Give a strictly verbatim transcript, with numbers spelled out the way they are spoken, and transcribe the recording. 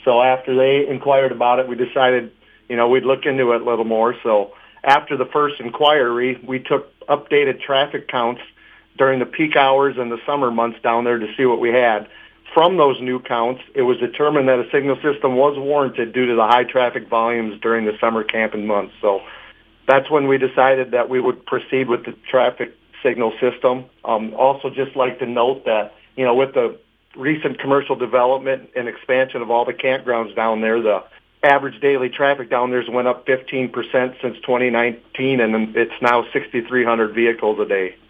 So after they inquired about it, we decided, you know, we'd look into it a little more. So after the first inquiry, we took updated traffic counts during the peak hours and the summer months down there to see what we had. From those new counts, it was determined that a signal system was warranted due to the high traffic volumes during the summer camping months. So that's when we decided that we would proceed with the traffic signal system. Um, also, just like to note that, you know, with the recent commercial development and expansion of all the campgrounds down there, the average daily traffic down there's went up fifteen percent since twenty nineteen, and it's now sixty-three hundred vehicles a day.